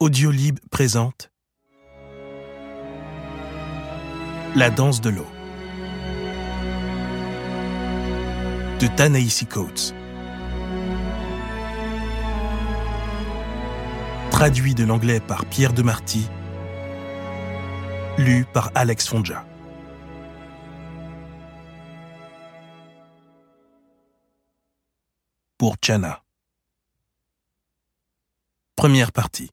Audiolib présente La danse de l'eau de Ta-Nehisi Coates. Traduit de l'anglais par Pierre Demarty, lu par Alex Fonja. Pour Chana. Première partie.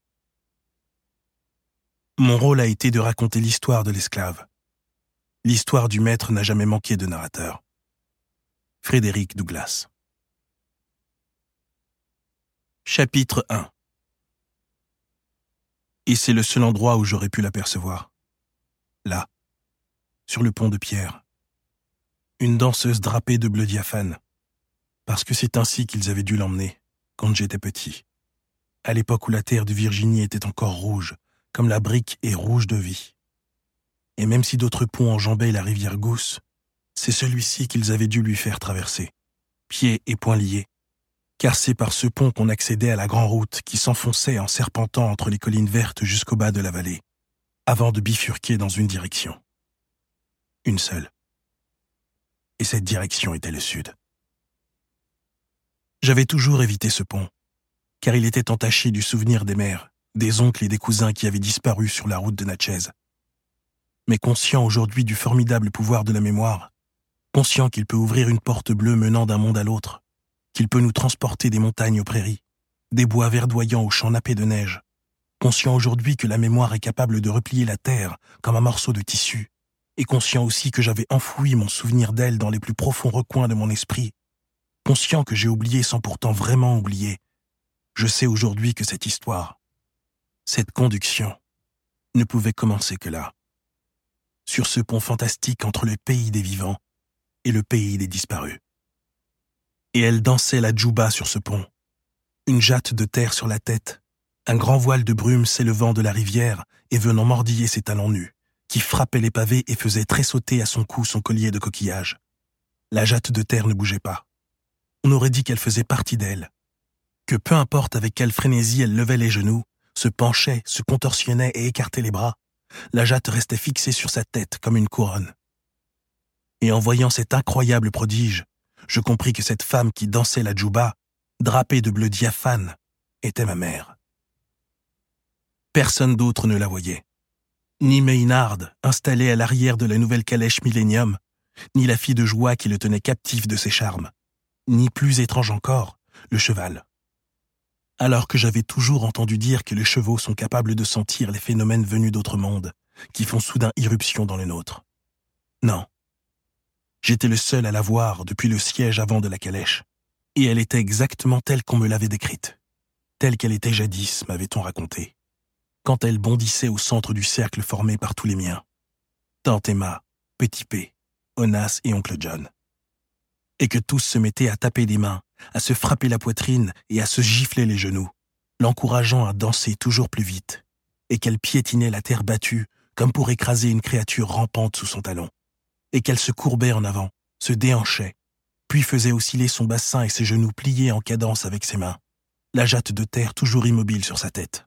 Mon rôle a été de raconter l'histoire de l'esclave. L'histoire du maître n'a jamais manqué de narrateur. Frédéric Douglass. Chapitre 1. Et c'est le seul endroit où j'aurais pu l'apercevoir. Là, sur le pont de pierre. Une danseuse drapée de bleu diaphane. Parce que c'est ainsi qu'ils avaient dû l'emmener, quand j'étais petit. À l'époque où la terre de Virginie était encore rouge, comme la brique est rouge de vie. Et même si d'autres ponts enjambaient la rivière Goose, c'est celui-ci qu'ils avaient dû lui faire traverser, pieds et poings liés, car c'est par ce pont qu'on accédait à la grande route qui s'enfonçait en serpentant entre les collines vertes jusqu'au bas de la vallée, avant de bifurquer dans une direction. Une seule. Et cette direction était le sud. J'avais toujours évité ce pont, car il était entaché du souvenir des mères, des oncles et des cousins qui avaient disparu sur la route de Natchez. Mais conscient aujourd'hui du formidable pouvoir de la mémoire, conscient qu'il peut ouvrir une porte bleue menant d'un monde à l'autre, qu'il peut nous transporter des montagnes aux prairies, des bois verdoyants aux champs nappés de neige, conscient aujourd'hui que la mémoire est capable de replier la terre comme un morceau de tissu, et conscient aussi que j'avais enfoui mon souvenir d'elle dans les plus profonds recoins de mon esprit, conscient que j'ai oublié sans pourtant vraiment oublier, je sais aujourd'hui que cette histoire, cette conduction, ne pouvait commencer que là, sur ce pont fantastique entre le pays des vivants et le pays des disparus. Et elle dansait la djouba sur ce pont, une jatte de terre sur la tête, un grand voile de brume s'élevant de la rivière et venant mordiller ses talons nus, qui frappaient les pavés et faisait tressauter à son cou son collier de coquillages. La jatte de terre ne bougeait pas. On aurait dit qu'elle faisait partie d'elle, que peu importe avec quelle frénésie elle levait les genoux, se penchait, se contorsionnait et écartait les bras, la jatte restait fixée sur sa tête comme une couronne. Et en voyant cet incroyable prodige, je compris que cette femme qui dansait la djouba, drapée de bleu diaphane, était ma mère. Personne d'autre ne la voyait. Ni Maynard, installé à l'arrière de la nouvelle calèche Millennium, ni la fille de joie qui le tenait captif de ses charmes, ni plus étrange encore, le cheval. Alors que j'avais toujours entendu dire que les chevaux sont capables de sentir les phénomènes venus d'autres mondes, qui font soudain irruption dans le nôtre. Non. J'étais le seul à la voir depuis le siège avant de la calèche, et elle était exactement telle qu'on me l'avait décrite, telle qu'elle était jadis, m'avait-on raconté, quand elle bondissait au centre du cercle formé par tous les miens, Tante Emma, Petit P, Onas et Oncle John. Et que tous se mettaient à taper des mains, à se frapper la poitrine et à se gifler les genoux, l'encourageant à danser toujours plus vite, et qu'elle piétinait la terre battue comme pour écraser une créature rampante sous son talon, et qu'elle se courbait en avant, se déhanchait, puis faisait osciller son bassin et ses genoux pliés en cadence avec ses mains, la jatte de terre toujours immobile sur sa tête.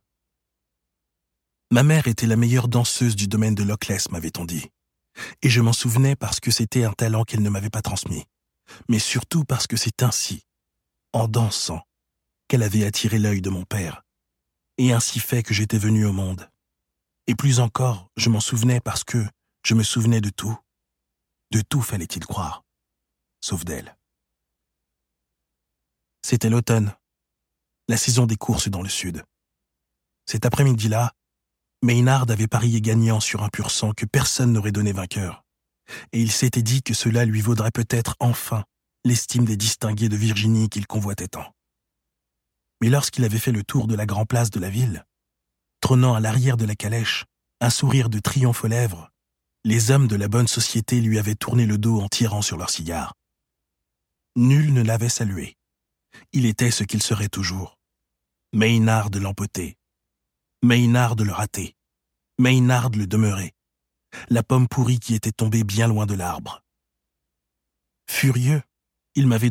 Ma mère était la meilleure danseuse du domaine de Loch Ness, m'avait-on dit, et je m'en souvenais parce que c'était un talent qu'elle ne m'avait pas transmis, mais surtout parce que c'est ainsi, en dansant, qu'elle avait attiré l'œil de mon père, et ainsi fait que j'étais venu au monde. Et plus encore, je m'en souvenais parce que je me souvenais de tout. De tout fallait-il croire, sauf d'elle. C'était l'automne, la saison des courses dans le sud. Cet après-midi-là, Maynard avait parié gagnant sur un pur sang que personne n'aurait donné vainqueur, et il s'était dit que cela lui vaudrait peut-être enfin l'estime des distingués de Virginie qu'il convoitait tant. Mais lorsqu'il avait fait le tour de la grande place de la ville, trônant à l'arrière de la calèche, un sourire de triomphe aux lèvres, les hommes de la bonne société lui avaient tourné le dos en tirant sur leurs cigares. Nul ne l'avait salué. Il était ce qu'il serait toujours. Maynard l'empoté, Maynard le raté, Maynard le demeuré, la pomme pourrie qui était tombée bien loin de l'arbre. Furieux, il m'avait